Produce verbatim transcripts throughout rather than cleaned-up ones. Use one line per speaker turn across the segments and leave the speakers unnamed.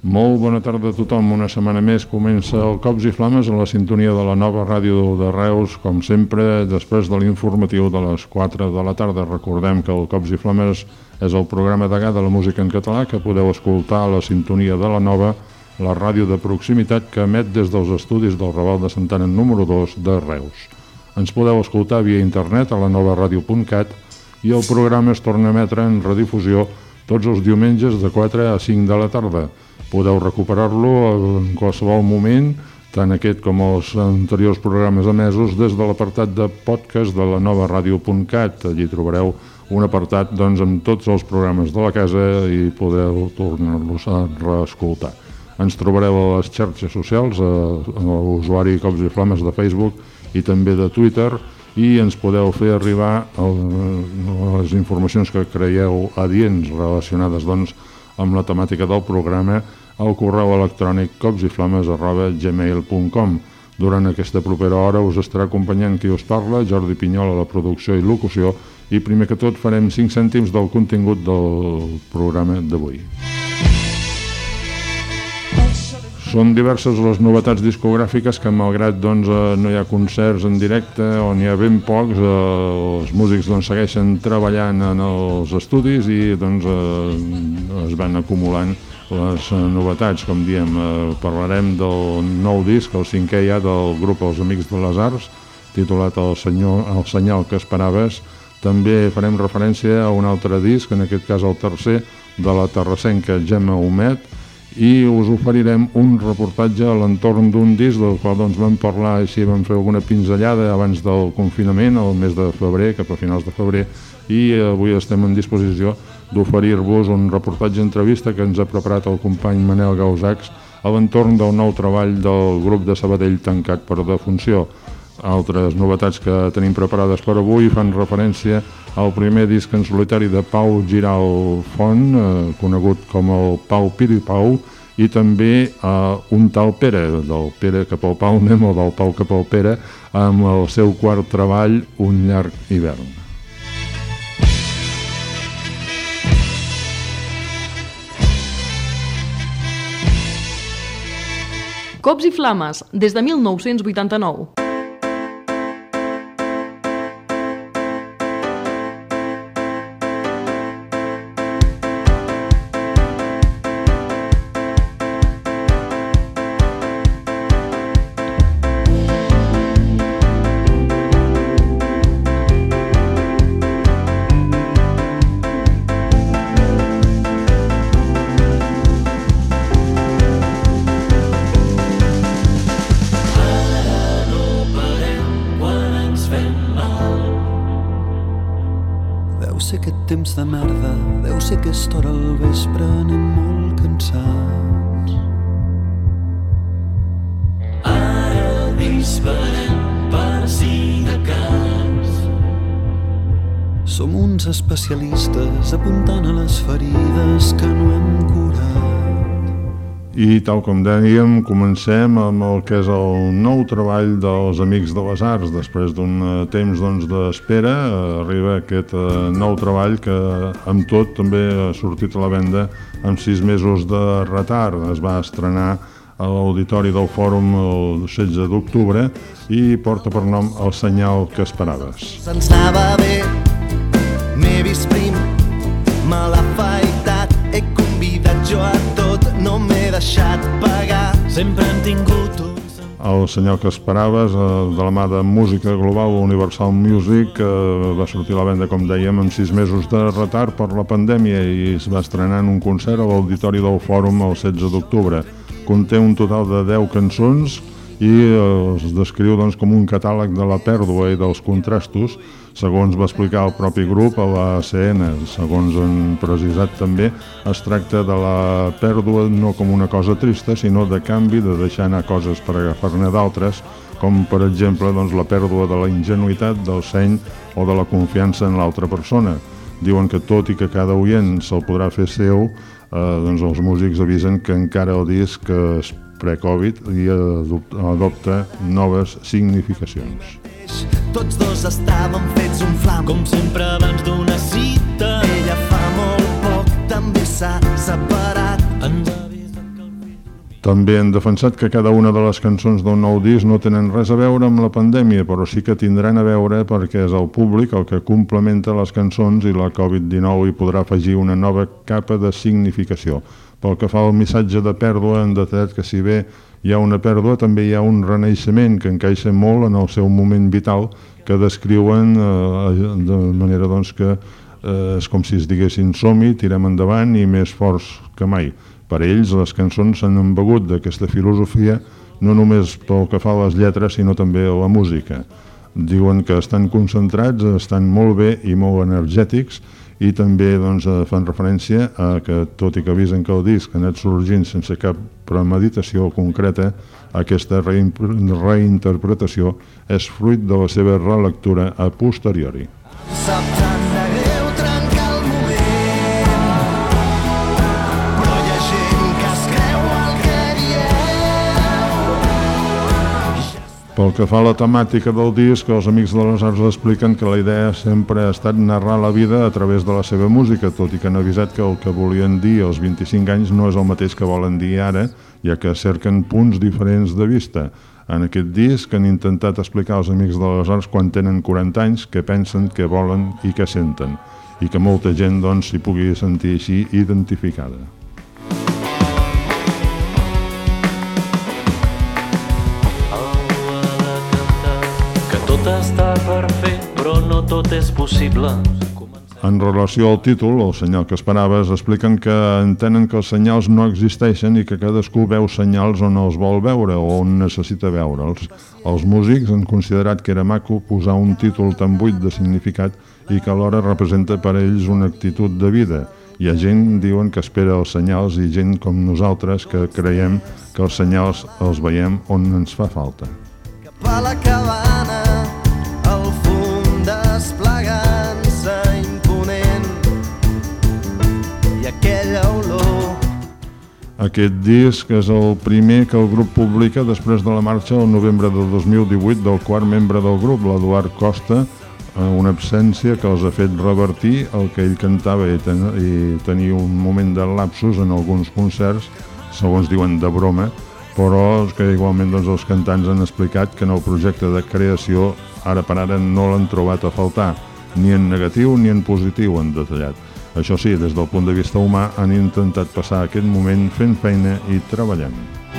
Molt bona tarda a tothom. Una setmana més comença el Cops i Flames a la sintonia de la nova ràdio de Reus, com sempre, després de l'informatiu de les quatre de la tarda. Recordem que el Cops i Flames és el programa degà de la música en català que podeu escoltar a la sintonia de la nova, la ràdio de proximitat que emet des dels estudis del Raval de Santa Anna número dos de Reus. Ens podeu escoltar via internet a la nova ràdio punt cat i el programa es torna a emetre en redifusió tots els diumenges de quatre a cinc de la tarda. Podeu recuperar-lo en qualsevol moment, tant aquest com els anteriors programes emesos, des de l'apartat de podcast de la nova ràdio punt cat. Allí trobareu un apartat doncs, amb tots els programes de la casa i podeu tornar-los a reescoltar. Ens trobareu a les xarxes socials, a l'usuari Cops i Flames de Facebook i també de Twitter, i ens podeu fer arribar les informacions que creieu adients relacionades doncs, amb la temàtica del programa al correu electrònic copsiflames arroba gmail punt com. Durant aquesta propera hora us estarà acompanyant qui us parla, Jordi Pinyol a la producció i locució, i primer que tot farem cinc cèntims del contingut del programa d'avui. Són diverses les novetats discogràfiques que, malgrat doncs, no hi ha concerts en directe o n'hi ha ben pocs, eh, els músics doncs, segueixen treballant en els estudis i doncs, eh, es van acumulant les novetats. Com diem, eh, parlarem del nou disc, el cinquè ja del grup Els Amics de les Arts, titulat El, senyor, el senyal que esperaves. També farem referència a un altre disc, en aquest cas el tercer, de la terrassenca Gemma Humet, i us oferirem un reportatge a l'entorn d'un disc del qual doncs, vam parlar i si vam fer alguna pinzellada abans del confinament, el mes de febrer, cap a finals de febrer, i avui estem en disposició d'oferir-vos un reportatge entrevista que ens ha preparat el company Manel Gausacs a l'entorn del nou treball del grup de Sabadell Tancat per Defunció. Altres novetats que tenim preparades per avui fan referència al primer disc en solitari de Pau Giral Font, eh, conegut com el Pau Piripau, i també a eh, un tal Pere, del Pere cap al Pau anem, o del Pau cap al Pere, amb el seu quart treball, Un llarg hivern.
Cops i Flames, des de mil nou-cents vuitanta-nou.
Temps de merda, deu ser aquesta hora al vespre, anem molt cansats. Ara disparem per si de cas. Som uns especialistes apuntant a les ferides que no hem curat.
I tal com dèiem, comencem amb el que és el nou treball dels Amics de les Arts. Després d'un temps doncs, d'espera, arriba aquest nou treball que amb tot també ha sortit a la venda amb sis mesos de retard. Es va estrenar a l'Auditori del Fòrum el setze d'octubre i porta per nom El senyal que esperaves.
Se'ns anava bé, m'he vist prim, me l'ha afaitat, he convidat jo a tot, no m'he deixat pagar, sempre hem tingut un...
El senyal que esperaves, de la mà de Música Global Universal Music, va sortir a la venda, com dèiem, amb sis mesos de retard per la pandèmia i es va estrenar en un concert a l'Auditori del Fòrum el setze d'octubre. Conté un total de deu cançons i es descriu doncs, com un catàleg de la pèrdua i dels contrastos, segons va explicar el propi grup a la A C N. Segons han precisat també, es tracta de la pèrdua no com una cosa trista, sinó de canvi, de deixar anar coses per agafar-ne d'altres, com per exemple doncs, la pèrdua de la ingenuïtat, del seny o de la confiança en l'altra persona. Diuen que tot i que cada oient se'l podrà fer seu, eh, doncs els músics avisen que encara el disc és pre-Covid i adopta noves significacions.
Tots dos estàvem fets un flam, com sempre abans d'una cita. Ella fa molt poc també s'ha separat. Ens avisa que el
També han defensat que cada una de les cançons del nou disc no tenen res a veure amb la pandèmia, però sí que tindran a veure perquè és el públic el que complementa les cançons i la covid dinou hi podrà afegir una nova capa de significació. Pel que fa al missatge de pèrdua, han detallat que si bé hi ha una pèrdua, també hi ha un renaixement que encaixa molt en el seu moment vital, que descriuen eh, de manera doncs, que eh, és com si es diguessin som-hi, tirem endavant i més forts que mai. Per ells, les cançons s'han embegut d'aquesta filosofia no només pel que fa a les lletres, sinó també a la música. Diuen que estan concentrats, estan molt bé i molt energètics i també doncs, fan referència a que, tot i que avisen que el disc ha anat sorgint sense cap premeditació concreta, aquesta reinterpretació és fruit de la seva relectura a posteriori. Pel que fa a la temàtica del disc, els Amics de les Arts expliquen que la idea sempre ha estat narrar la vida a través de la seva música, tot i que han avisat que el que volien dir als vint-i-cinc anys no és el mateix que volen dir ara, ja que cerquen punts diferents de vista. En aquest disc han intentat explicar als Amics de les Arts quan tenen quaranta anys què pensen, què volen i què senten, i que molta gent doncs, s'hi pugui sentir així identificada.
Està per fer, però no tot és possible.
En relació al títol, el senyal que esperaves, expliquen que entenen que els senyals no existeixen i que cadascú veu senyals on els vol veure o on necessita veure'ls. Els músics han considerat que era maco posar un títol tan buit de significat i que alhora representa per a ells una actitud de vida. Hi ha gent, diuen, que espera els senyals i gent com nosaltres que creiem que els senyals els veiem on ens fa falta.
Cap a la cabana el fum desplegant-se imponent i aquella olor.
Aquest disc és el primer que el grup publica després de la marxa el novembre de dos mil divuit del quart membre del grup, l'Eduard Costa, una absència que els ha fet revertir el que ell cantava i, ten i tenir un moment de lapsus en alguns concerts, segons diuen de broma, però que igualment doncs, els cantants han explicat que en el projecte de creació ara per ara no l'han trobat a faltar, ni en negatiu ni en positiu, han detallat. Això sí, des del punt de vista humà han intentat passar aquest moment fent feina i treballant.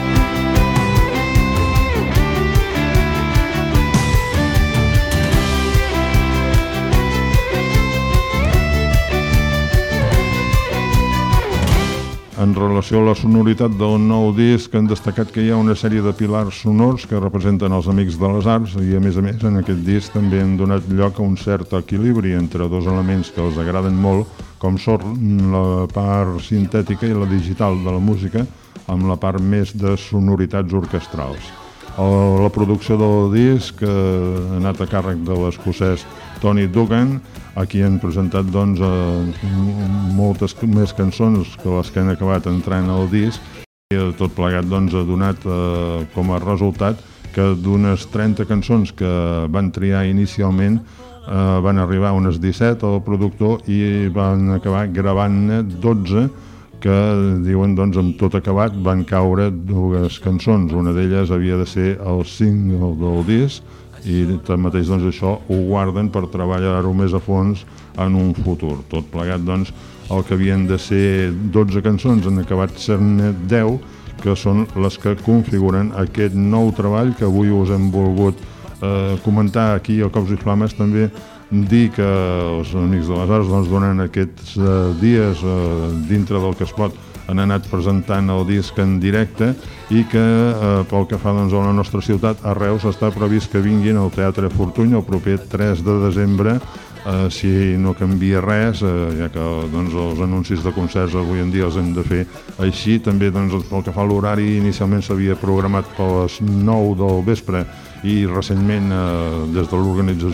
En relació a la sonoritat del nou disc, han destacat que hi ha una sèrie de pilars sonors que representen els Amics de les Arts i, a més a més, en aquest disc també han donat lloc a un cert equilibri entre dos elements que els agraden molt, com són la part sintètica i la digital de la música, amb la part més de sonoritats orquestrals. La producció del disc ha anat a càrrec de l'escocès Tony Dugan, a qui han presentat doncs, moltes més cançons que les que han acabat entrant al disc, i tot plegat doncs, ha donat eh, com a resultat que d'unes trenta cançons que van triar inicialment eh, van arribar a unes disset al productor i van acabar gravant-ne dotze, que diuen doncs amb tot acabat van caure dues cançons. Una d'elles havia de ser el single del disc i tanmateix doncs això ho guarden per treballar-ho més a fons en un futur. Tot plegat doncs el que havien de ser dotze cançons han acabat sent-ne deu, que són les que configuren aquest nou treball que avui us hem volgut eh, comentar aquí a Cops i Flames. També dir que els Amics de les Arts doncs, donen aquests eh, dies eh, dintre del que es pot han anat presentant el disc en directe i que eh, pel que fa doncs, a la nostra ciutat, a Reus, està previst que vinguin al Teatre Fortuny el proper tres de desembre, eh, si no canvia res, eh, ja que doncs, els anuncis de concerts avui en dia els hem de fer així. També doncs, pel que fa a l'horari, inicialment s'havia programat per les nou del vespre i recentment eh, des de l'organització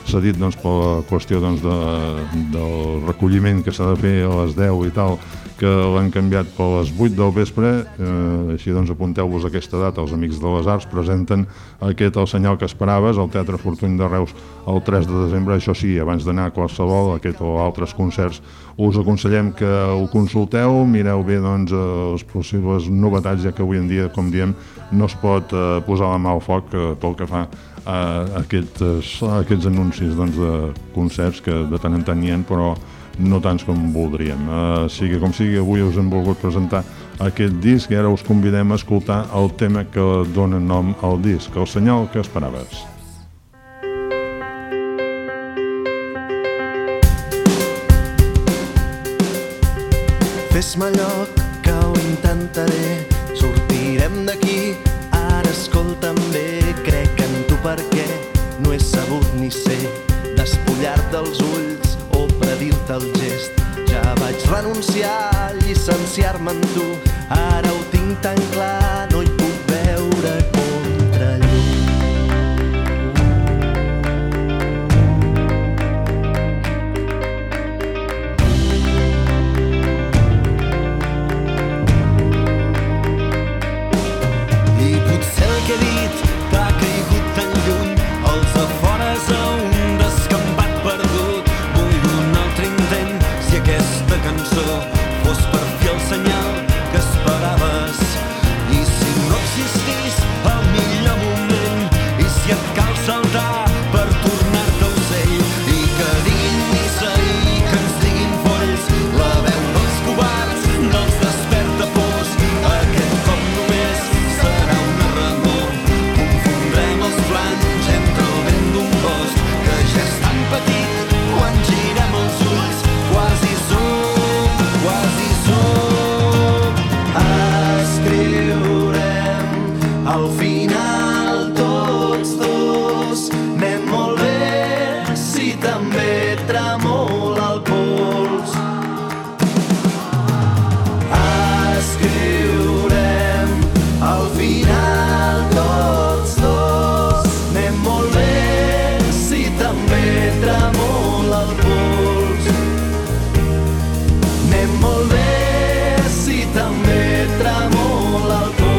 s'ha dit doncs, per la qüestió doncs, de, del recolliment que s'ha de fer a les deu i tal, que l'han canviat per les vuit del vespre, eh, així doncs apunteu-vos aquesta data. Els Amics de les Arts presenten aquest El senyal que esperaves al Teatre Fortuny de Reus el tres de desembre. Això sí, abans d'anar a qualsevol, aquest o altres concerts, us aconsellem que ho consulteu, mireu bé doncs, les possibles novetats, ja que avui en dia, com diem, no es pot eh, posar la mà al foc eh, pel que fa a aquests, a aquests anuncis doncs, de concerts que de tant en tant n'hi ha, però no tants com voldríem. Uh, sigui com sigui, avui us hem volgut presentar aquest disc i ara us convidem a escoltar el tema que dona nom al disc, El senyal que esperaves.
Fes-me lloc que ho intentaré, sortirem d'aquí, ara escolta'm bé, crec en tu perquè no he sabut ni ser despullar-te els ulls o predir-te el gest. Ja vaig renunciar a llicenciar-me en tu, ara ho tinc tan clar, no hi puc veure contrallum. I potser el que he dit t'ha caigut tan lluny, els afores a un descampat perdut. Vull un altre intent, si aquesta cançó fos per fi el senyal que esperaves. I si no existís el millor moment, i si et cal saltar per tornar-te ocell, i que diguin missa i que ens diguin folls, la veu dels covards, dels despertapors, aquest cop només serà una remor. Confondrem els plans entre el vent d'un bosc que ja és tan petit quan girem els ulls. Quasi som, quasi som. Escriurem al final tots dos. Anem molt bé si també tremola el pols. Escriurem al final tots dos. Anem molt bé si també tremola el pols. Anem molt bé si també tremola el pols.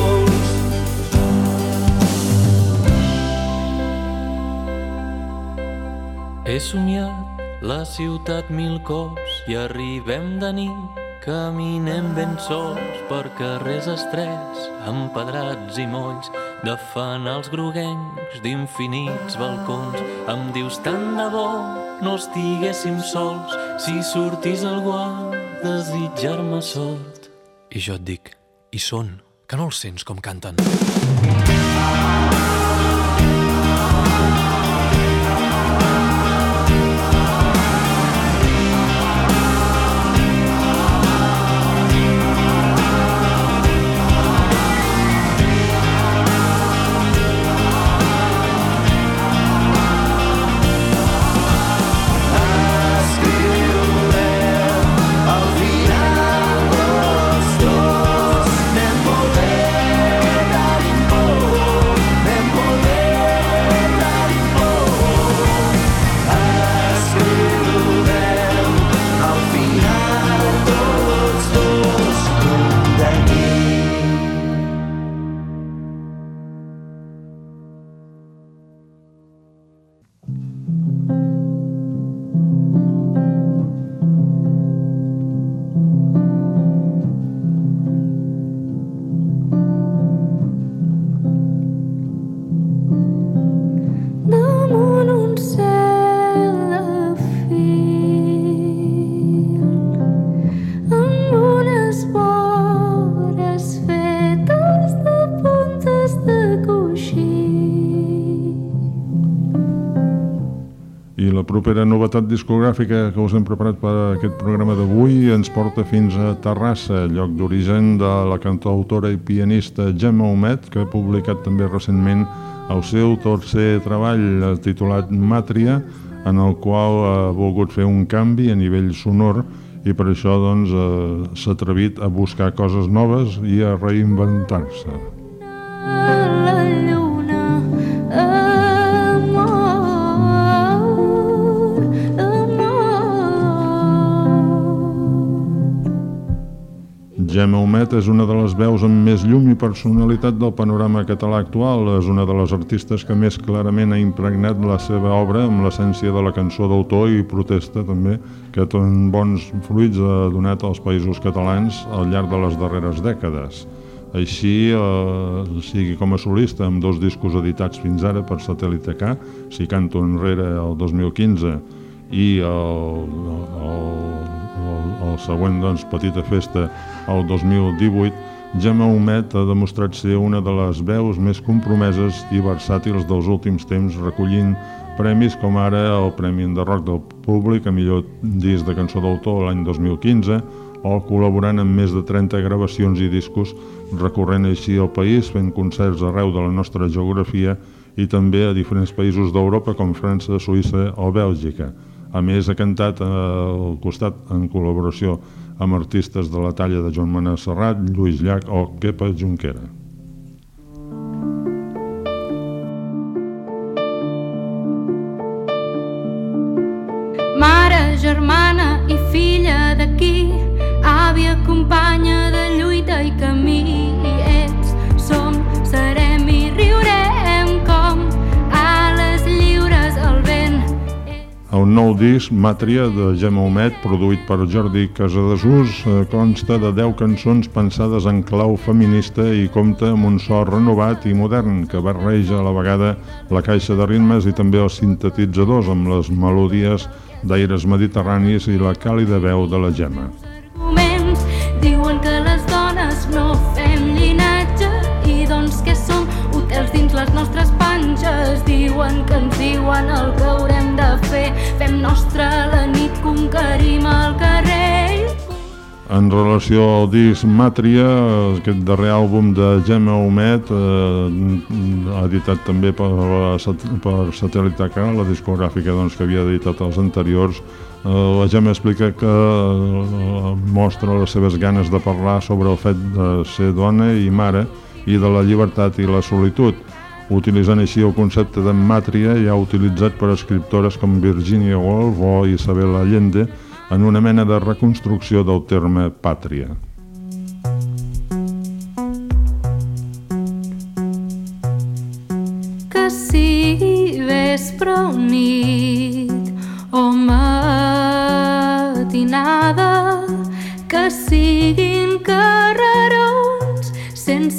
He somiat la ciutat mil cops i arribem de nit, caminem ben sols per carrers estrets, empedrats i molls de fanals groguencs d'infinits balcons. Em dius tant de bo no estiguéssim sols, si sortís algú a desitjar-me sort. I jo et dic, hi són, que no els sents com canten.
Al final tots dos. Anem molt bé.
la propera novetat discogràfica que us hem preparat per a aquest programa d'avui ens porta fins a Terrassa, lloc d'origen de la cantautora i pianista Gemma Humet, que ha publicat també recentment el seu tercer treball titulat Màtria, en el qual ha volgut fer un canvi a nivell sonor i per això doncs, eh, s'ha atrevit a buscar coses noves i a reinventar-se.
La lluna, amor.
Gemma Humet és una de les veus amb més llum i personalitat del panorama català actual. És una de les artistes que més clarament ha impregnat la seva obra amb l'essència de la cançó d'autor i protesta també, que tan bons fruits ha donat als països catalans al llarg de les darreres dècades. Així, eh, sigui com a solista amb dos discos editats fins ara per Satèl·lit K, Si canto enrere el dos mil quinze i el, el, el, el següent, doncs, Petita festa el dos mil divuit, Gemma Humet ha demostrat ser una de les veus més compromeses i versàtils dels últims temps, recollint premis com ara el Premi de Rock del Públic a millor disc de cançó d'autor l'any dos mil quinze, o col·laborant en més de trenta gravacions i discos, recorrent així el país, fent concerts arreu de la nostra geografia i també a diferents països d'Europa com França, Suïssa o Bèlgica. A més, ha cantat al costat en col·laboració amb artistes de la talla de Joan Manuel Serrat, Lluís Llach o Kepa Junquera.
Mare, germana i filla d'aquí, àvia, companya de lluita i camí. Ets, som, serem i riurem com ales lliures al vent.
El nou disc, Màtria, de Gemma Humet, produït per Jordi Casadesús, consta de deu cançons pensades en clau feminista i compta amb un so renovat i modern que barreja a la vegada la caixa de ritmes i també els sintetitzadors amb les melodies d'aires mediterranis i la càlida veu de la Gemma.
Diuen que les dones no fem llinatge i doncs què som? Hotels dins les nostres panxes. Diuen que ens diuen el que haurem de fer. Fem nostra la nit, conquerim el carrer.
En relació al disc Màtria, aquest darrer àlbum de Gemma Humet, eh, editat també per, per Satèl·lit K, la discogràfica, doncs, que havia editat els anteriors, la Gemma explica que mostra les seves ganes de parlar sobre el fet de ser dona i mare i de la llibertat i la solitud, utilitzant així el concepte de màtria ja utilitzat per escriptores com Virginia Woolf o Isabel Allende en una mena de reconstrucció del terme pàtria.
Que sigui vespre o nit o matinada, que siguin carrerons sense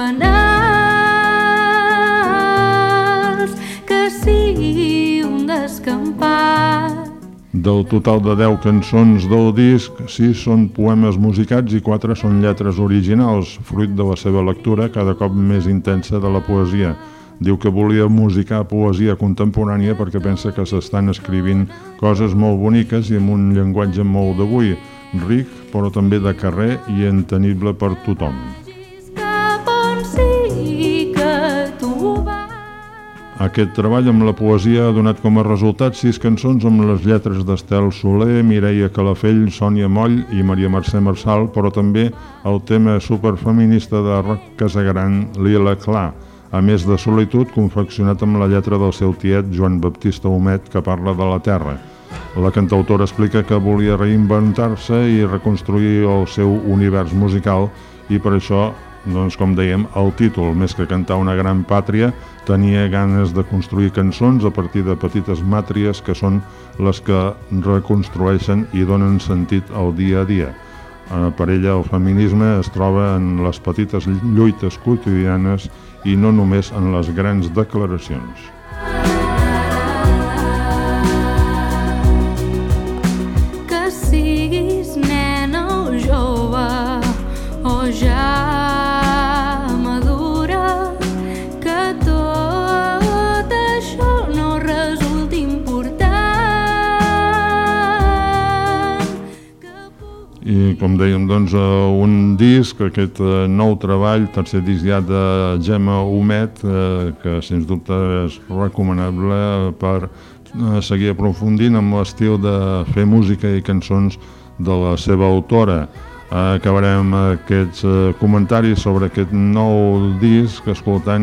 fanals, que sigui un descampat.
Del total de deu cançons del disc, sis són poemes musicats i quatre són lletres originals, fruit de la seva lectura cada cop més intensa de la poesia. Diu que volia musicar poesia contemporània perquè pensa que s'estan escrivint coses molt boniques i amb un llenguatge molt d'avui, ric però també de carrer i entenible per tothom. Aquest treball amb la poesia ha donat com a resultat sis cançons amb les lletres d'Estel Soler, Mireia Calafell, Sònia Moll i Maria Mercè Marçal, però també el tema superfeminista de Roc Casagran, Lila Clar, a més de Solitud, confeccionat amb la lletra del seu tiet Joan Baptista Humet, que parla de la terra. La cantautora explica que volia reinventar-se i reconstruir el seu univers musical i per això, doncs, com dèiem, el títol, més que cantar una gran pàtria, tenia ganes de construir cançons a partir de petites màtries que són les que reconstrueixen i donen sentit al dia a dia. Per ella, el feminisme es troba en les petites lluites quotidianes i no només en les grans declaracions.
Que siguis nena o jove o ja madura, que tot això no resulti important.
I com dèiem, doncs, un disc, aquest nou treball, tercer disc ja de Gemma Humet, que sens dubte és recomanable per seguir aprofundint amb l'estil de fer música i cançons de la seva autora. Acabarem aquests comentaris sobre aquest nou disc escoltant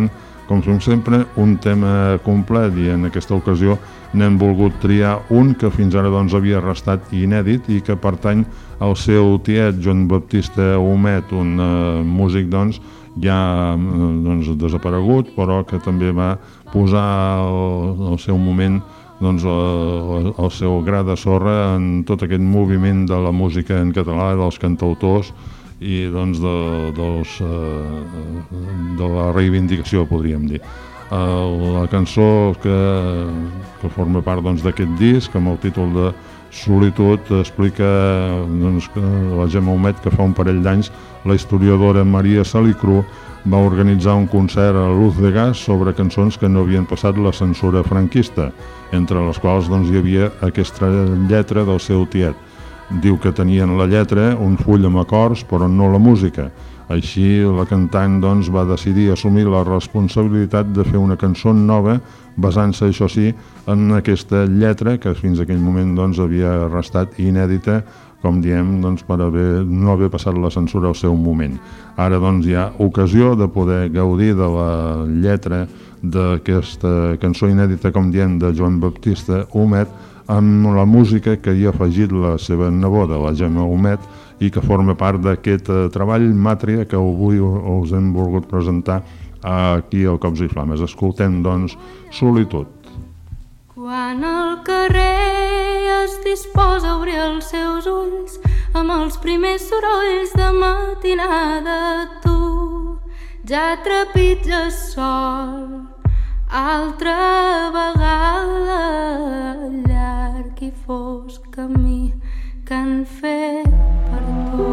com som sempre, un tema complet, i en aquesta ocasió n'hem volgut triar un que fins ara doncs, havia restat inèdit i que pertany al seu tiet Joan Baptista Humet, un uh, músic doncs, ja doncs, desaparegut, però que també va posar al, al seu moment doncs, el, el seu gra de sorra en tot aquest moviment de la música en català, dels cantautors i doncs, de, dels, de la reivindicació, podríem dir. La cançó que, que forma part doncs, d'aquest disc, amb el títol de Solitud, explica doncs, que la Gemma Humet, que fa un parell d'anys la historiadora Maria Salicru va organitzar un concert a Luz de Gas sobre cançons que no havien passat la censura franquista, entre les quals doncs, hi havia aquesta lletra del seu tiet. Diu que tenien la lletra, un full amb acords, però no la música. Així, la cantant doncs, va decidir assumir la responsabilitat de fer una cançó nova, basant-se, això sí, en aquesta lletra que fins a aquell moment doncs, havia restat inèdita, com diem, doncs, per haver, no haver passat la censura al seu moment. Ara doncs, hi ha ocasió de poder gaudir de la lletra d'aquesta cançó inèdita, com diem, de Joan Baptista Humet, amb la música que hi ha afegit la seva neboda, la Gemma Humet, i que forma part d'aquest treball Màtria que avui us hem volgut presentar aquí al Cops i Flames. Escoltem, doncs, Solitud.
Quan el carrer es disposa a obrir els seus ulls amb els primers sorolls de matinada, tu ja trepitges sol altra vegada el llarg i fosc camí que han fet per tu.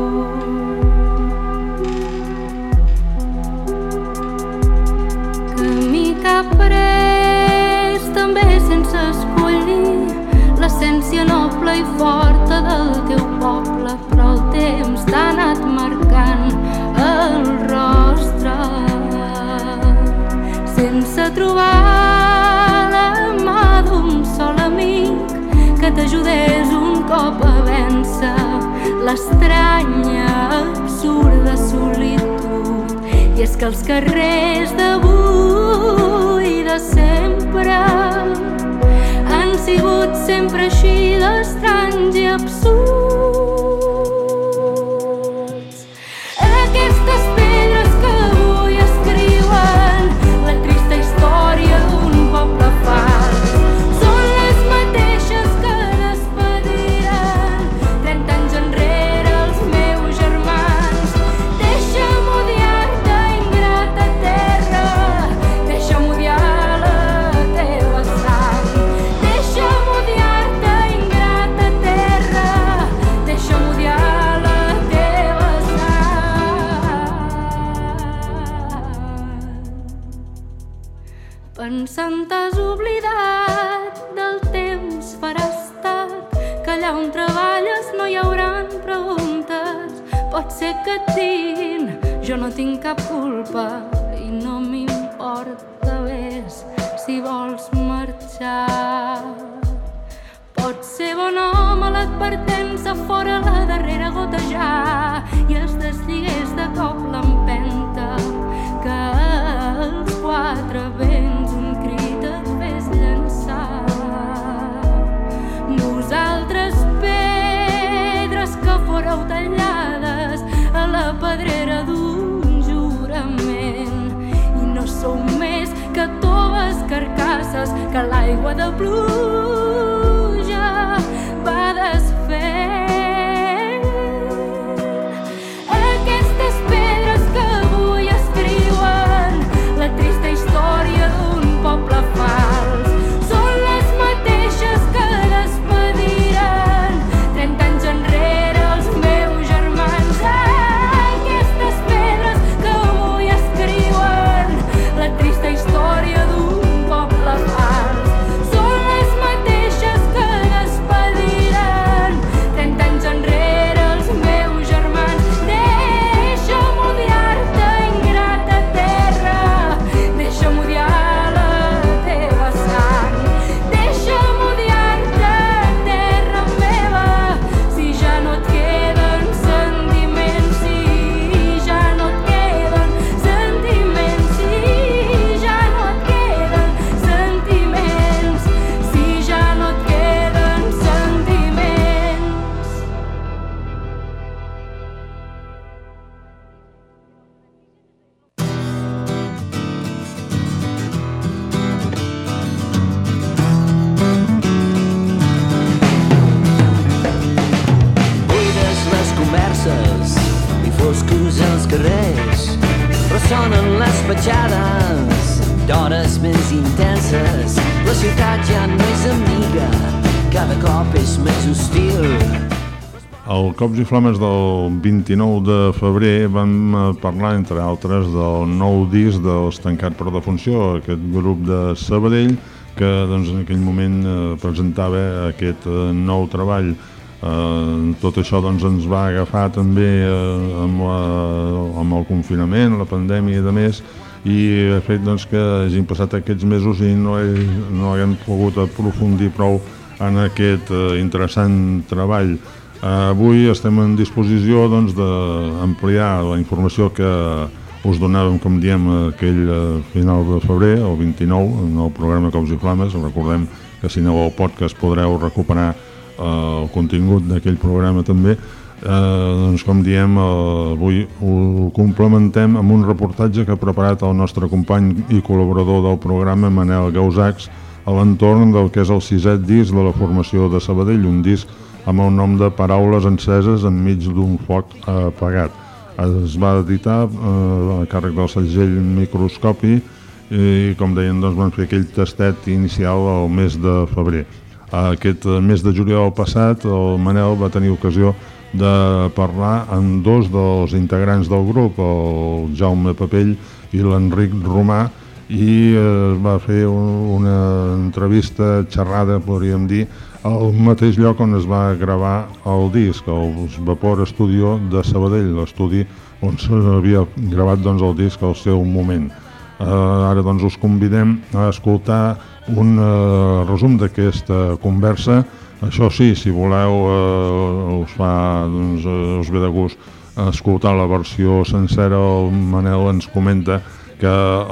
Camí que ha pres també sense escollir l'essència noble i forta del teu poble, però el temps t'ha anat marcant el rostre sense trobar la mà d'un sol amic que t'ajudés un cop a vèncer l'estranya, absurda solitud. I és que els carrers d'avui i de sempre han sigut sempre així d'estranys i absurds. Aquestes pedres que avui escriuen la trista història d'un poble fals són les mateixes que despediren trenta anys enrere els meus germans. Deixa'm odiar-te, ingrata terra, deixa'm odiar la teva sang. Deixa'm odiar-te, ingrata terra, deixa'm odiar la teva sang. Pensant t'has oblidat del temps farà estat que allà on treballes no hi hauran preguntes. Pot ser que et diguin jo no tinc cap culpa i no m'importa, ves si vols marxar. Pot ser bon home l'advertència fora la darrera gota ja i es desligués de cop l'empenta que els quatre vents un crit et fes llançar. Vosaltres pedres que foreu tallades a la pedrera d'un jurament i no sou més que toves carcasses que l'aigua de pluja va desfent. Aquestes pedres que avui escriuen la trista història d'un poble fals són les mateixes que despediren trenta anys enrere els meus germans. Aquestes pedres que avui escriuen la trista història d'un poble fals són les mateixes
cada cop és més hostil.
Al Cops i Flames del vint-i-nou de febrer vam parlar, entre altres, del nou disc dels Tancat per Defunció, aquest grup de Sabadell que doncs, en aquell moment eh, presentava aquest eh, nou treball. Eh, tot això doncs, ens va agafar també eh, amb, la, amb el confinament, la pandèmia i de més, i ha fet doncs, que hagin passat aquests mesos i no, he, no haguem pogut aprofundir prou en aquest eh, interessant treball. Eh, avui estem en disposició doncs, d'ampliar la informació que us donàvem, com diem, aquell final de febrer, el vint-i-nou, en el programa Cops i Flames. Recordem que si aneu al podcast podreu recuperar eh, el contingut d'aquell programa també. Eh, doncs, com diem, eh, avui ho complementem amb un reportatge que ha preparat el nostre company i col·laborador del programa, Manel Gausacs, a l'entorn del que és el sisè disc de la formació de Sabadell, un disc amb el nom de Paraules enceses enmig d'un foc apagat. Es va editar eh, a càrrec del segell Microscopi i, com deien, doncs, van fer aquell tastet inicial al mes de febrer. Aquest mes de juliol passat, el Manel va tenir ocasió de parlar amb dos dels integrants del grup, el Jaume Papell i l'Enric Romà, i es va fer una entrevista xerrada, podríem dir, al mateix lloc on es va gravar el disc, el Vapor Studio de Sabadell, l'estudi on s'havia gravat doncs, el disc al seu moment. Uh, ara doncs, us convidem a escoltar un uh, resum d'aquesta conversa. Això sí, si voleu, uh, us, fa, doncs, uh, us ve de gust escoltar la versió sencera. El Manel ens comenta que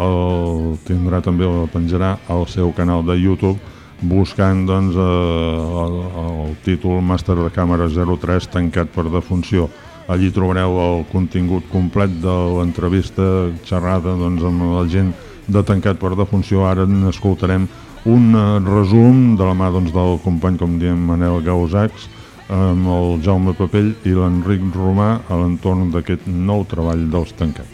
el tindrà també, el penjarà al seu canal de YouTube, buscant doncs, eh, el, el títol Màster de Càmera zero tres Tancat per Defunció. Allí trobareu el contingut complet de l'entrevista xerrada doncs, amb la gent de Tancat per Defunció. Ara n'escoltarem un resum de la mà doncs, del company, com diem, Manel Gausacs, amb el Jaume Papell i l'Enric Romà a l'entorn d'aquest nou treball dels Tancat.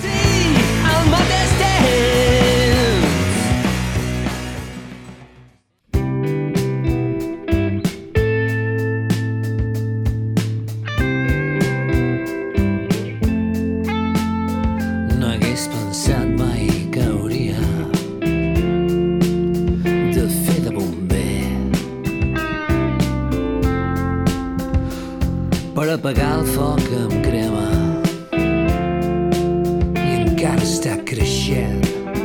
Apagar el foc amb crema i encara està creixent.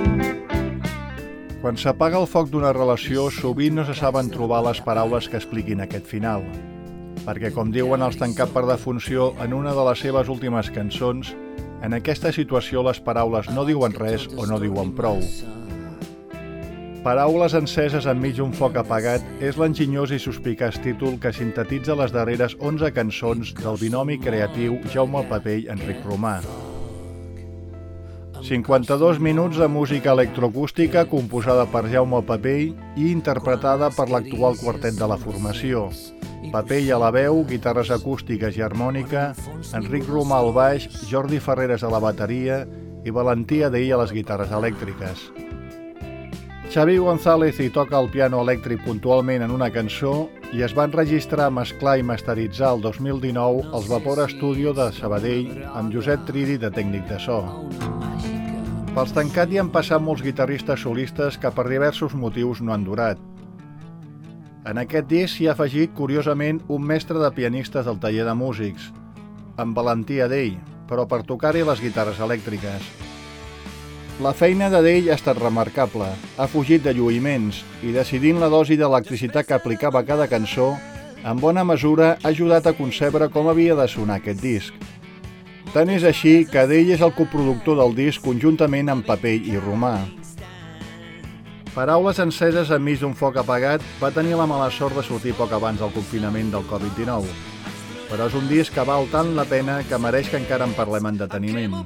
Quan s'apaga el foc d'una relació, sovint no se saben trobar les paraules que expliquin aquest final. Perquè, com diuen els Tancat per Defunció en una de les seves últimes cançons, en aquesta situació les paraules no diuen res o no diuen prou. Paraules enceses enmig d'un foc apagat és l'enginyós i suspicaç títol que sintetitza les darreres onze cançons del binomi creatiu Jaume Papell-Enric Romà. cinquanta-dos minuts de música electroacústica composada per Jaume Papell i interpretada per l'actual quartet de la formació. Papell a la veu, guitarres acústiques i harmònica, Enric Romà al baix, Jordi Ferreres a la bateria i Valentí Adell a les guitarres elèctriques. Xavi González hi toca el piano elèctric puntualment en una cançó i es va enregistrar, mesclar i masteritzar el dos mil dinou als Vapor Studio de Sabadell amb Josep Tridi de tècnic de so. Pels Tancat hi han passat molts guitarristes solistes que per diversos motius no han durat. En aquest disc s'hi ha afegit, curiosament, un mestre de pianistes del taller de músics, amb Valentí Adell, però per tocar-hi les guitarres elèctriques. La feina d'Adell ha estat remarcable, ha fugit de lluïments i, decidint la dosi d'electricitat que aplicava a cada cançó, en bona mesura ha ajudat a concebre com havia de sonar aquest disc. Tant és així que Adell és el coproductor del disc conjuntament amb Papell i Romà. Paraules enceses enmig d'un foc apagat va tenir la mala sort de sortir poc abans del confinament del covid dinou, però és un disc que val tant la pena que mereix que encara en parlem en deteniment.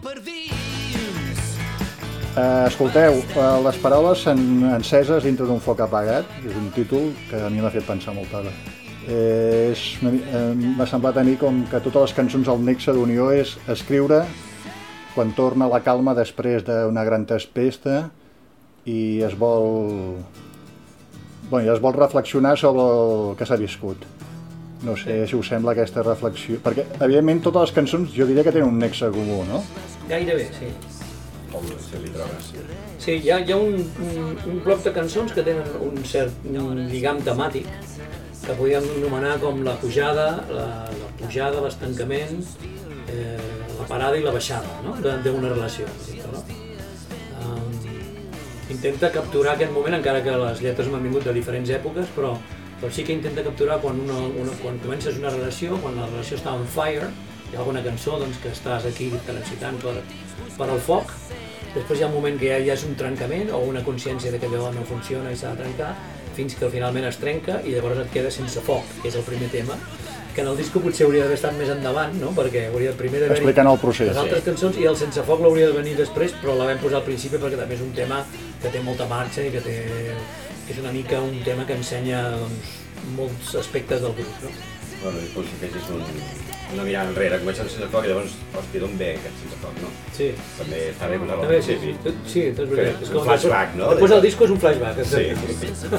Uh, escolteu, uh, les paraules en, enceses dintre d'un foc apagat és un títol que a mi m'ha fet pensar molt ara. Eh, és, eh, m'ha semblat a mi com que totes les cançons al nexe d'unió és escriure quan torna la calma després d'una gran tempesta i es vol Bueno, ja es vol reflexionar sobre el que s'ha viscut. No sé si us sembla aquesta reflexió, perquè evidentment totes les cançons jo diria que tenen un nexe comú, no?
Gairebé, sí.
Com se li troba, sí.
Sí, hi ha, hi ha un, un, un bloc de cançons que tenen un cert un lligam temàtic que podríem anomenar com la pujada, la, la pujada, l'estancament, eh, la parada i la baixada, no? d'una relació. No? Um, intenta capturar aquest moment, encara que les lletres m'han vingut de diferents èpoques, però però sí que intenta capturar quan, una, una, quan comences una relació, quan la relació està on fire, hi ha alguna cançó doncs, que estàs aquí transitant per, per al foc, després hi ha un moment que ja, ja és un trencament o una consciència de que allò no funciona i s'ha de trencar, fins que finalment es trenca i llavors et queda sense foc, que és el primer tema, que en el disco potser hauria d'haver estat més endavant, no? Perquè hauria primer d'haver
explicant el procés.
Les altres cançons i el sense foc l'hauria de venir després, però la vam posar al principi perquè també és un tema que té molta marxa i que té... és una mica un tema que ensenya doncs, molts aspectes del grup, no?
Bueno, és com si fessis un, una mirada enrere, comença sense foc i llavors, hòstia, d'on ve aquest sense foc, no?
Sí.
També està bé posar-lo
També,
al
sí,
principi.
sí, sí, és veritat.
Un flashback, no?
Després el disco és un flashback,
exacte.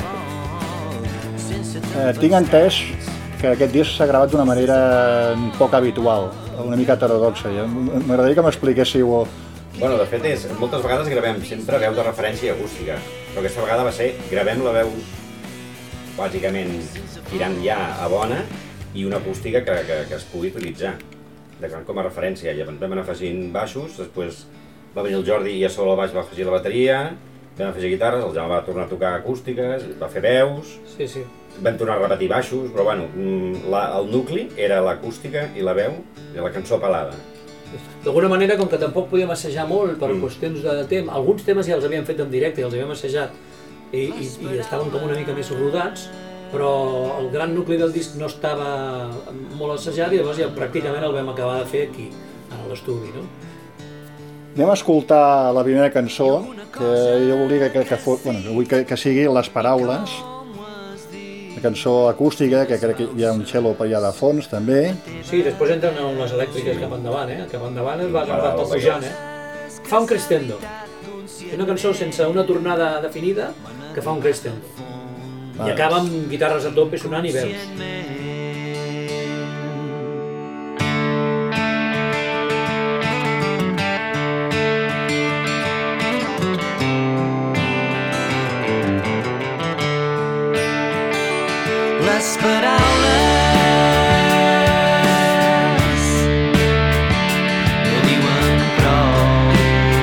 Sí, sí.
Eh, tinc entès que aquest disc s'ha gravat d'una manera poc habitual, una mica heterodoxa. M'agradaria que m'expliquéssiu...
Bueno, de fet, és, moltes vegades gravem sempre veu de referència acústica, però aquesta vegada va ser gravem la veu bàsicament tirant ja a bona i una acústica que, que, que es pugui utilitzar de com a referència. Llavors vam anar afegint baixos, després va venir el Jordi i a sobre el baix va afegir la bateria, vam afegir guitarres, el Jaume va tornar a tocar acústiques, va fer veus,
sí, sí.
Vam tornar a repetir baixos, però bueno, la, el nucli era l'acústica i la veu i la cançó pelada.
D'alguna manera, com que tampoc podíem assajar molt per mm. qüestions de temps, alguns temes ja els havíem fet en directe i els havíem assajat i, i, i estaven com una mica més rodats, però el gran nucli del disc no estava molt assajat i llavors ja pràcticament el vam acabar de fer aquí, a l'estudi, no?
Anem a escoltar la primera cançó, que jo volia que, que, fos, bueno, vull que, que sigui Les Paraules, una cançó acústica, que crec que hi ha un cello per allà de fons, també.
Sí, després entren les elèctriques cap endavant, eh? Cap endavant es va, va tot pujant, eh? Fa un crescendo. És una cançó sense una tornada definida que fa un crescendo. I acaba amb guitarres a tope sonant i veus.
Les paraules no diuen prou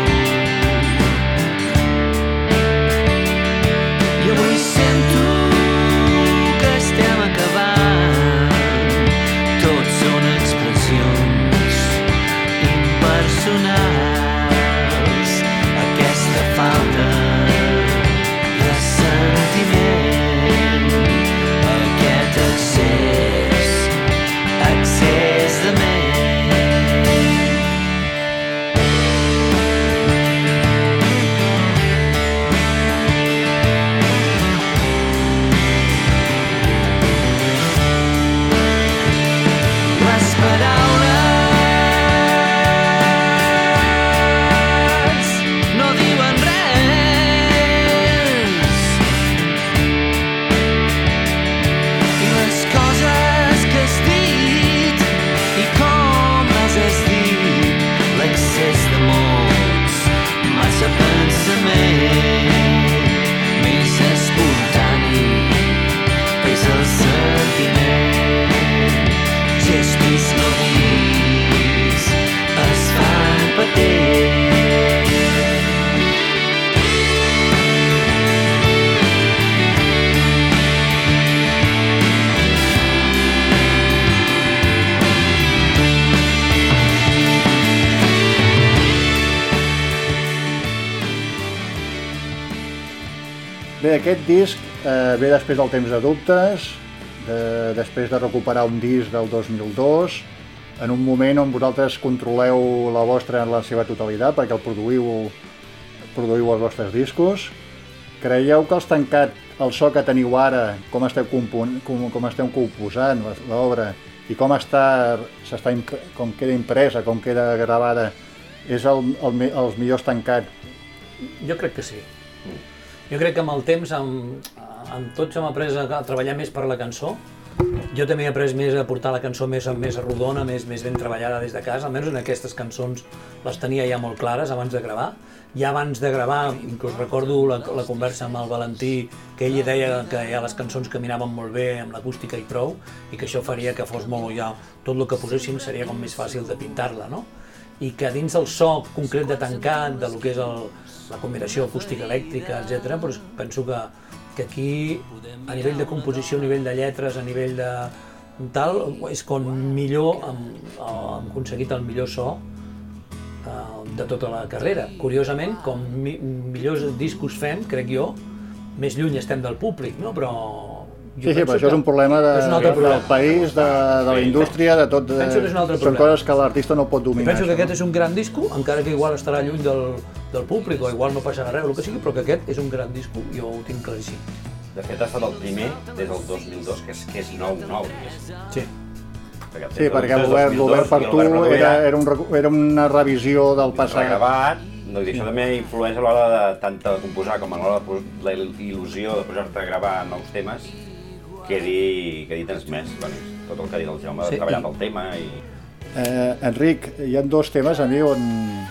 i avui sento que estem acabant. Tot són expressions impersonals. Aquesta falta de sentiment, accés, accés de ment. Les paraules no diuen res i les coses que has dit i com les has dit, l'excés de mots, massa pensament, més espontani és el sentiment. Gestos no dits es fan patents.
Bé, aquest disc eh, ve després del Temps de Dubtes, de, després de recuperar un disc del dos mil dos, en un moment on vosaltres controleu la vostra en la seva totalitat, perquè el produïu, produïu els vostres discos. Creieu que els tancat el so que teniu ara, com esteu, compon, com, com esteu composant l'obra i com està, s'està, com queda impresa, com queda gravada, és el, el, els millors tancat?
Jo crec que sí. Jo crec que amb el temps, amb, amb tots hem après a, a treballar més per la cançó. Jo també he après més a portar la cançó més, més rodona, més, més ben treballada des de casa, almenys en aquestes cançons les tenia ja molt clares abans de gravar. Ja abans de gravar, inclús recordo la, la conversa amb el Valentí, que ell deia que ja les cançons caminaven molt bé amb l'acústica i prou, i que això faria que fos molt, ja tot el que posessin seria com més fàcil de pintar-la, no? I que dins del so concret de tancat, de lo que és el, la combinació acústica-elèctrica, etcètera, doncs penso que que aquí, a nivell de composició, a nivell de lletres, a nivell de tal, és com millor hem, hem aconseguit el millor so uh, de tota la carrera. Curiosament, com mi, millors discos fem, crec jo, més lluny estem del públic, no? Però
sí, sí, però això és un problema, de, un problema. del país, de, de la indústria, de tot. De,
penso que és un altre
són
problema.
Coses que l'artista no pot dominar.
I penso
això,
que aquest
no?
és un gran disco, encara que igual estarà lluny del, del públic, o igual no passarà res, o el que sigui, però que aquest és un gran disco, jo ho tinc claríssim.
De fet, ha estat el primer des del dos mil dos, que és, que és nou, nou.
Sí.
Perquè sí, perquè l'Obert per tu era, era, un, era una revisió del passat.
Regravat, no, i això també influeix a l'hora de tant de composar com a l'hora de la il·lusió de posar-te a gravar nous temes, que dir, que dir tens més, bueno, tot el que ha dit el Jaume, sí, treballant el tema i...
Eh, Enric, hi ha dos temes a mi on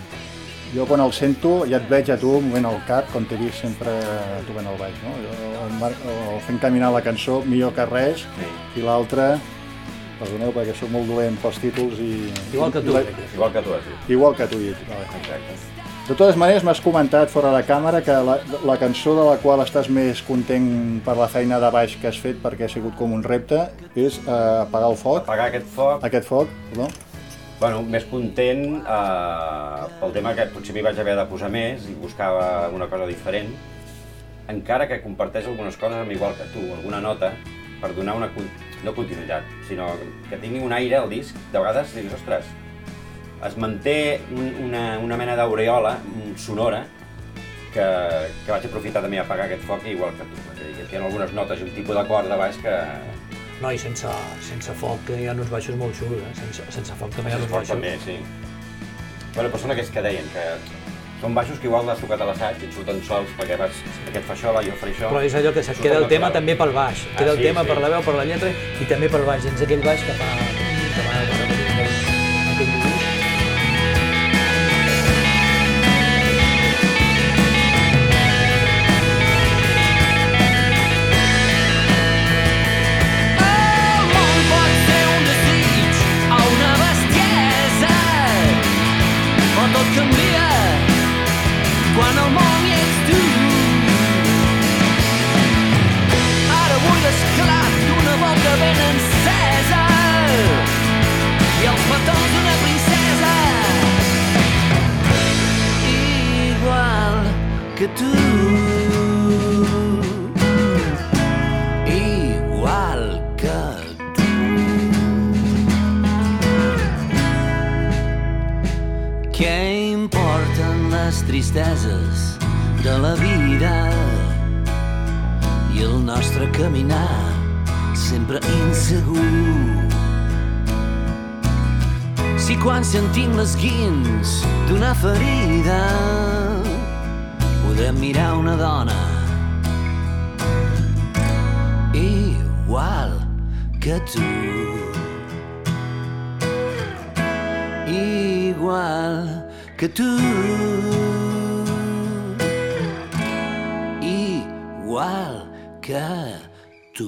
jo quan el sento ja et veig a tu movent el cap, com t'he vist sempre tocant el baix, no? El, el fent caminar la cançó millor que res, sí. I l'altre, perdoneu perquè soc molt dolent pels títols i...
Igual que tu,
la... Igual que tu has dit.
Igual que tu, vale. Exacte. De totes maneres, m'has comentat fora de càmera que la, la cançó de la qual estàs més content per la feina de baix que has fet, perquè ha sigut com un repte, és eh, apagar el foc.
Apagar aquest foc.
Aquest foc, perdó.
Bueno, més content eh, pel tema que potser m'hi vaig haver de posar més i buscava una cosa diferent, encara que comparteix algunes coses amb igual que tu, alguna nota, per donar una, no continuïtat, sinó que tingui un aire al disc. De vegades dius, ostres, es manté una, una mena d'aureola sonora que, que vaig aprofitar també a apagar aquest foc igual que tu. Hi ha algunes notes i un tipus d'acord de baix que...
No, i sense, sense foc hi ha uns baixos molt xulos, eh? Sense, sense foc també hi ha uns baixos.
També, sí. Bueno, però són aquests que deien, que són baixos que igual l'has tocat a l'assaig i et surten sols perquè vas, aquest fa això, jo faré això...
Però és allò que se't queda el tema també pel baix, queda el tema per la veu, per la lletra i també pel baix, dins aquell baix que fa... que fa aquell dibuix.
Quan el món hi ets tu. Ara vull l'esclat d'una boca ben encesa i els petons d'una princesa igual que tu, igual que tu. Què importen les tristeses de la vida i el nostre caminar sempre insegur? Si quan sentim les guins d'una ferida podem mirar una dona igual que tu, igual que tu, igual que tu.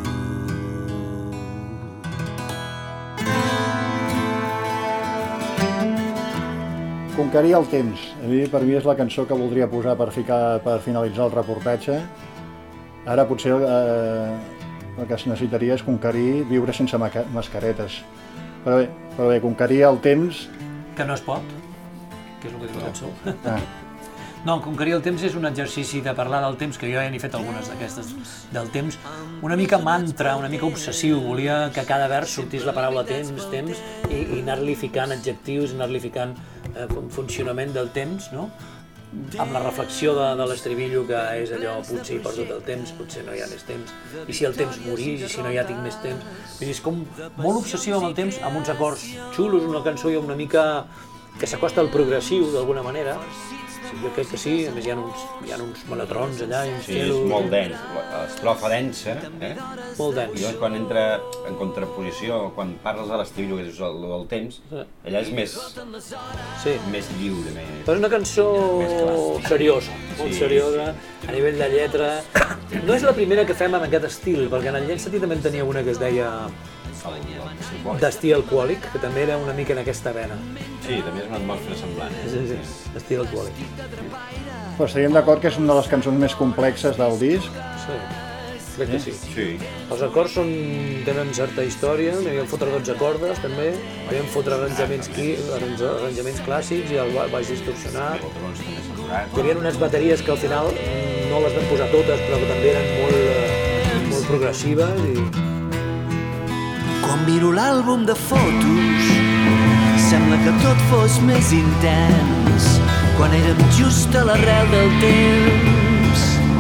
Conquerir el temps. A mi, per mi és la cançó que voldria posar per, ficar, per finalitzar el reportatge. Ara potser eh, el que es necessitaria és conquerir viure sense mascaretes. Però bé, però bé, conquerir el temps...
Que no es pot, que és el que diu la cançó.
Ah.
No, conquerir el temps és un exercici de parlar del temps, que jo ja n'he fet algunes d'aquestes del temps, una mica mantra, una mica obsessiu. Volia que a cada vers sortís la paraula temps, temps, i, i anar-li ficant adjectius, anar-li ficant eh, funcionament del temps, no? Amb la reflexió de, de l'estribillo, que és allò, potser hi poso el temps, potser no hi ha més temps, i si el temps morís, i si no hi ha tinc més temps. Vull dir, és com molt obsessiu amb el temps, amb uns acords xulos, una cançó i una mica que s'acosta al progressiu, d'alguna manera, sí, jo crec que sí, a més hi ha uns, hi ha uns melatrons allà, i uns
Sí, és
telos...
molt dens, estrofa densa, eh?
Molt dens.
I llavors quan entra en contraposició, quan parles de l'estiu, que és el del temps, allà és més,
sí.
més lliure, més...
Però és una cançó seriosa, molt
Sí,
seriosa, a nivell de lletra. No és la primera que fem en aquest estil, perquè en el Llençati també en tenia una que es deia Destí alcohòlic, que també era una mica en aquesta vena.
Sí, també és una atmosfera semblant. Eh?
Sí, sí, Destí alcohòlic.
Però estaríem d'acord que és una de les cançons més complexes del disc?
Sí, crec que sí.
Sí.
Els acords són, tenen certa història, n'hi havia fotre dotze cordes també, n'hi havia fotre arranjaments, arranjaments clàssics i el baix distorsionat. Hi havia unes bateries que al final no les vam posar totes, però que també eren molt, molt progressives. I...
Quan miro l'àlbum de fotos, sembla que tot fos més intens, quan érem just a l'arrel del temps.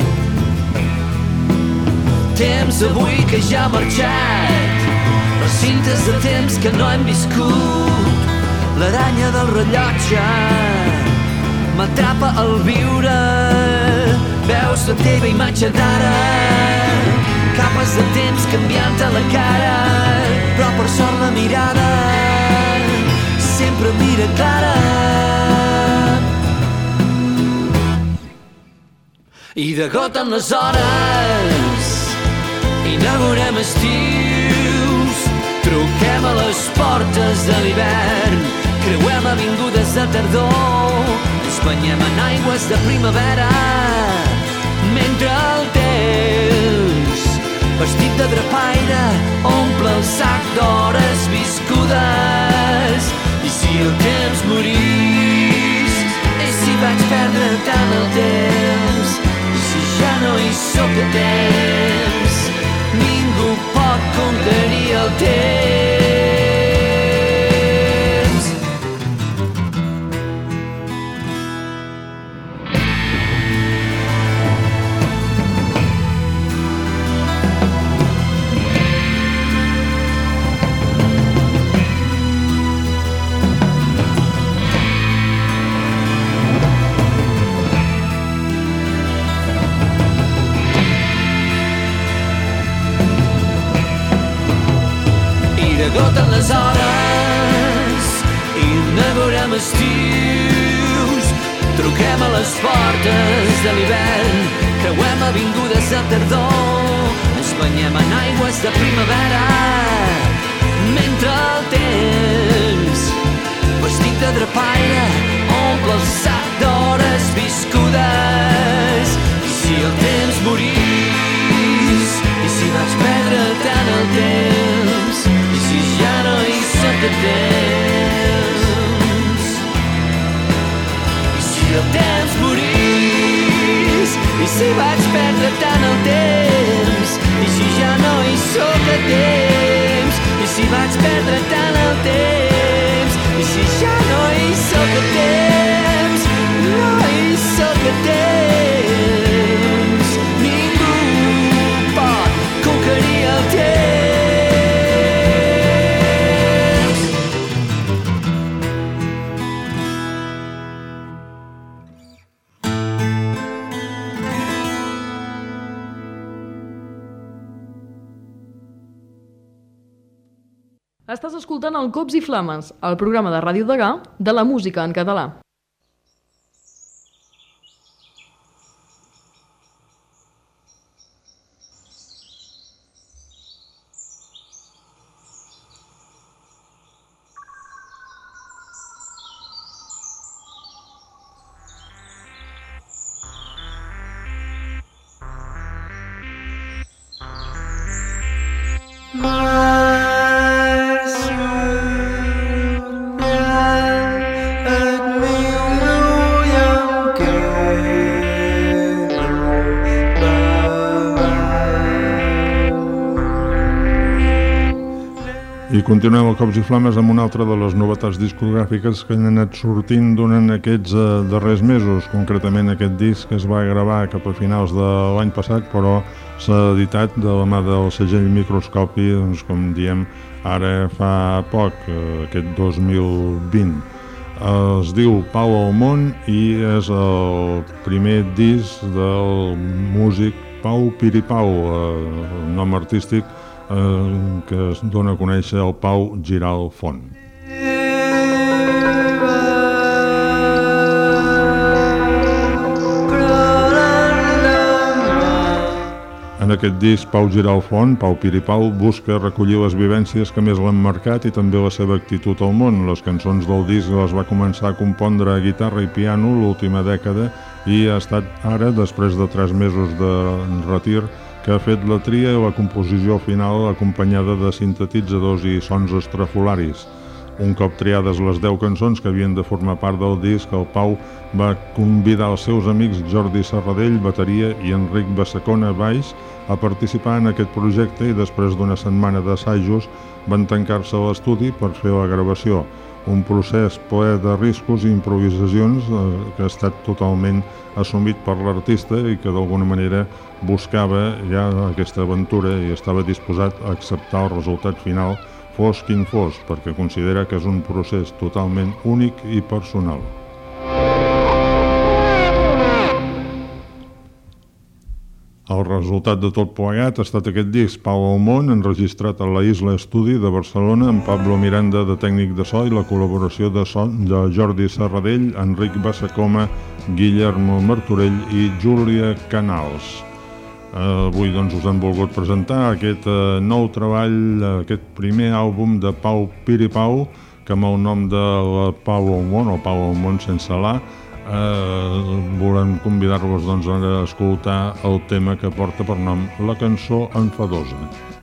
Temps avui que ja ha marxat, recintes de temps que no hem viscut, l'aranya del rellotge m'atrapa al viure, veus la teva imatge d'ara, capes de temps canviant a la cara, però per sort la mirada sempre mira clara. I de got en les hores inaugurem estius, truquem a les portes de l'hivern, creuem avingudes de tardor, ens banyem en aigües de primavera, mentre el temps vestit de drapaire omple el sac d'hores viscudes. I si el temps morís, i si vaig perdre tant el temps, i si ja no hi sóc a temps, ningú pot conquerir el temps. Agoten les hores, inaugurem estius, truquem a les portes de l'hivern, creuem avingudes de tardor, ens banyem en aigües de primavera, mentre el temps vestit de drapaire omple el sac d'hores viscudes. I si el temps morís, i si vaig perdre tant el temps, ja no hi sóc a temps. I si el temps morís, i si vaig perdre tant el temps, i si ja no hi sóc a temps, i si vaig perdre tant el temps, i si ja no hi sóc a temps, no hi sóc a temps, ningú pot conquerir el temps.
Estàs escoltant el Cops i Flames, el programa de Ràdio Degà de la música en català.
I continuem el Cops i Flames amb una altra de les novetats discogràfiques que han anat sortint durant aquests eh, darrers mesos. Concretament aquest disc que es va gravar cap a finals de l'any passat, però s'ha editat de la mà del segell Microscopi, doncs, com diem, ara fa poc, eh, aquest dos mil vint. Es diu Pau al món i és el primer disc del músic Pau Piripau, el nom artístic que es dona a conèixer el Pau Giral Font. En aquest disc, Pau Giral Font, Pau Piripau, busca recollir les vivències que més l'han marcat i també la seva actitud al món. Les cançons del disc les va començar a compondre a guitarra i piano l'última dècada i ha estat ara, després de tres mesos de retir, que ha fet la tria i la composició final acompanyada de sintetitzadors i sons estrafolaris. Un cop triades les deu cançons que havien de formar part del disc, el Pau va convidar els seus amics Jordi Serradell, bateria, i Enric Bassacona, baix, a participar en aquest projecte i després d'una setmana d'assajos van tancar-se a l'estudi per fer la gravació. Un procés ple de riscos i improvisacions que ha estat totalment assumit per l'artista i que d'alguna manera buscava ja aquesta aventura i estava disposat a acceptar el resultat final, fos quin fos, perquè considera que és un procés totalment únic i personal. El resultat de tot plegat ha estat aquest disc, Pau al món, enregistrat a la Isla Estudi de Barcelona amb Pablo Miranda de tècnic de so i la col·laboració de son de Jordi Serradell, Enric Bassacoma, Guillermo Martorell i Júlia Canals. Uh, avui doncs, us hem volgut presentar aquest uh, nou treball, uh, aquest primer àlbum de Pau Piripau, que amb el nom de la Pau al món, o Pau al món sense l'A, uh, volem convidar-vos doncs, a escoltar el tema que porta per nom La cançó enfadosa.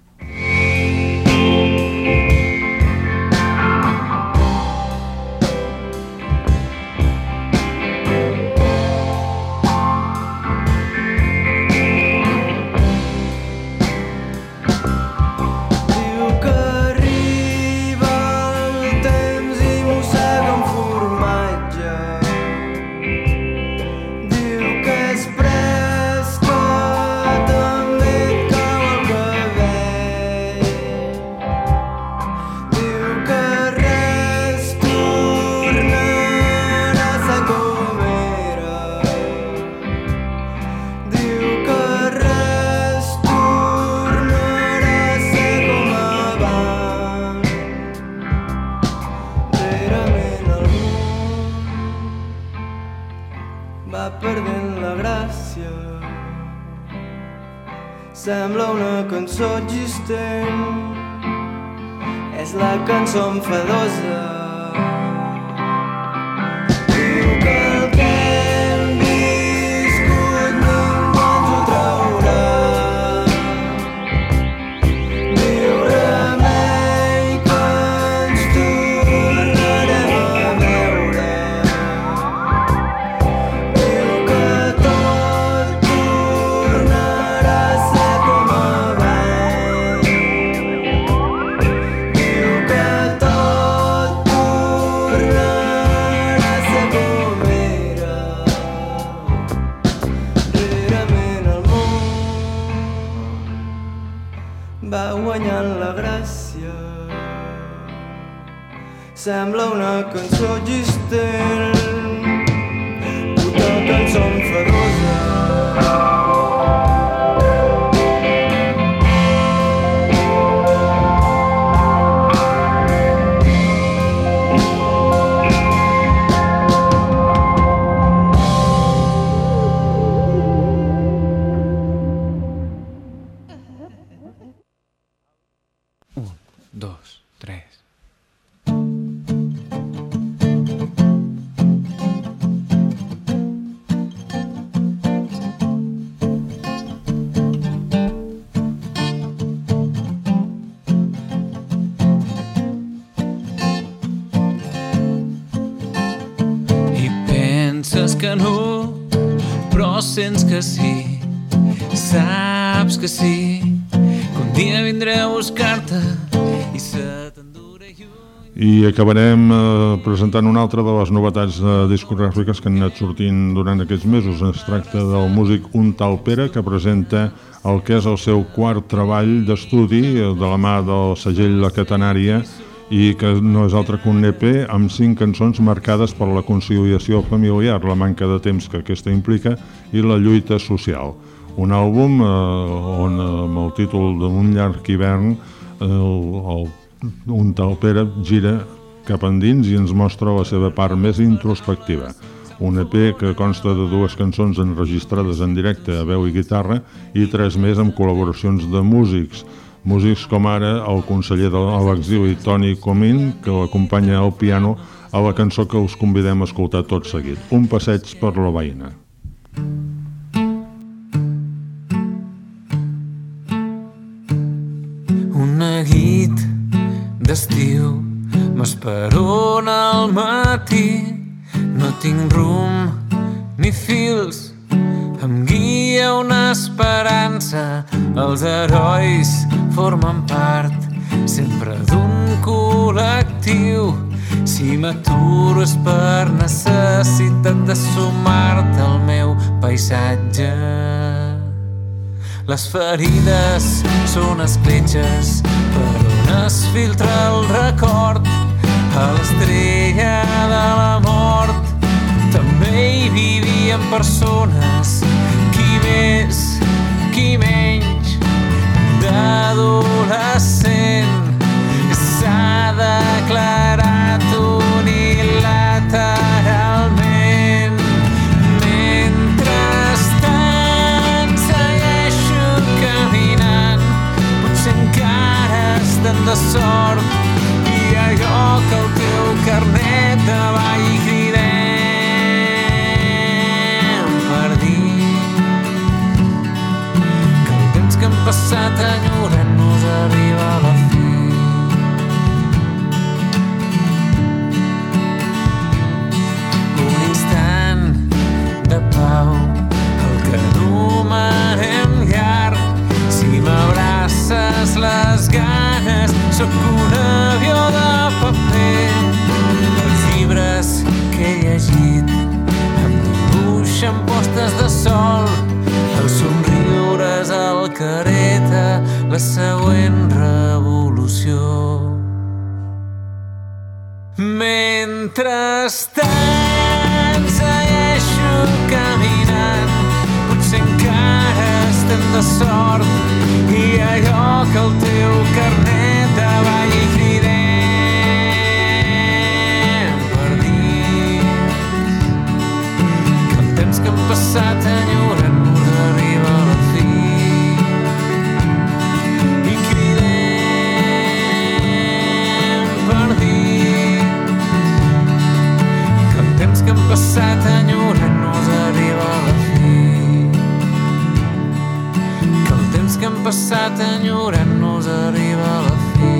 Sembla una cançó existent, és la cançó enfadosa. Diu que el que hem viscut ningú ens ho traurà. Diu remei que ens tornarem a veure. Diu que tot tornarà a ser va guanyant la gràcia. Sembla una cançó existent, puta cançó enfadosa.
Dos, tres.
I penses que no, però sents que sí, saps que sí, que un dia vindré a buscar-te i se t'enduré lluny.
I acabarem eh, presentant una altra de les novetats eh, discogràfiques que han anat sortint durant aquests mesos. Es tracta del músic Un Tal Pere, que presenta el que és el seu quart treball d'estudi, de la mà del segell La Catenària, i que no és altre que un E P amb cinc cançons marcades per la conciliació familiar, la manca de temps que aquesta implica i la lluita social. Un àlbum eh, on amb el títol d'Un llarg hivern eh, el, el, un tal Pere gira cap endins i ens mostra la seva part més introspectiva. Un E P que consta de dues cançons enregistrades en directe a veu i guitarra i tres més amb col·laboracions de músics. Músics com ara el conseller de l'exili Toni Comín, que l'acompanya al piano a la cançó que us convidem a escoltar tot seguit, Un passeig per la veïna.
Un neguit d'estiu m'esperona al matí, no tinc rumb ni fils, em guia una esperança. Els herois formen part sempre d'un col·lectiu. Si m'aturo és per necessitat de sumar-te al meu paisatge. Les ferides són escletxes per on es filtra el record. A l'estrella de la mort també hi vivien persones, qui més, qui menys. D'adolescent s'ha declarat unilateralment. Mentrestant segueixo caminant, potser encara estem de sort, i allò que el teu carnet de ball i cridem per dir que el temps que hem passat enyorant-nos arriba a la fi. Un instant de pau, el que anomenem llarg. Si m'abraces les ganes, sóc un avió de paper. Els llibres que he llegit em dibuixen postes de sol. Els somriures al careta, la següent revolució. Mentrestant segueixo caminant, potser encara estem de sort, i allò que el teu carnet de ball i cridem per dir que el temps que hem passat enyorant-nos arriba a la fi. I cridem per dir que el temps que hem passat enyorant-nos arriba a la fi. Que el temps que hem passat enyorant-nos arriba a la fi.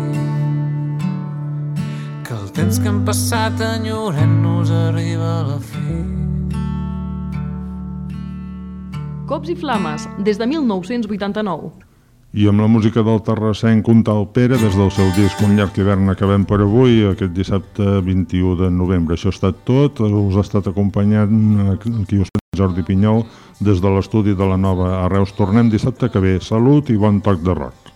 Que el temps que hem passat enyorant-nos arriba a la fi.
Cops i flames, des de mil nou-cents vuitanta-nou.
I amb la música del terrassenc Un tal Pere, des del seu disc Un llarg hivern acabem per avui, aquest dissabte vint-i-u de novembre. Això ha estat tot, us ha estat acompanyant qui us Jordi Pinyol des de l'estudi de la Nova a Reus. Tornem dissabte que ve. Salut i bon toc de rock.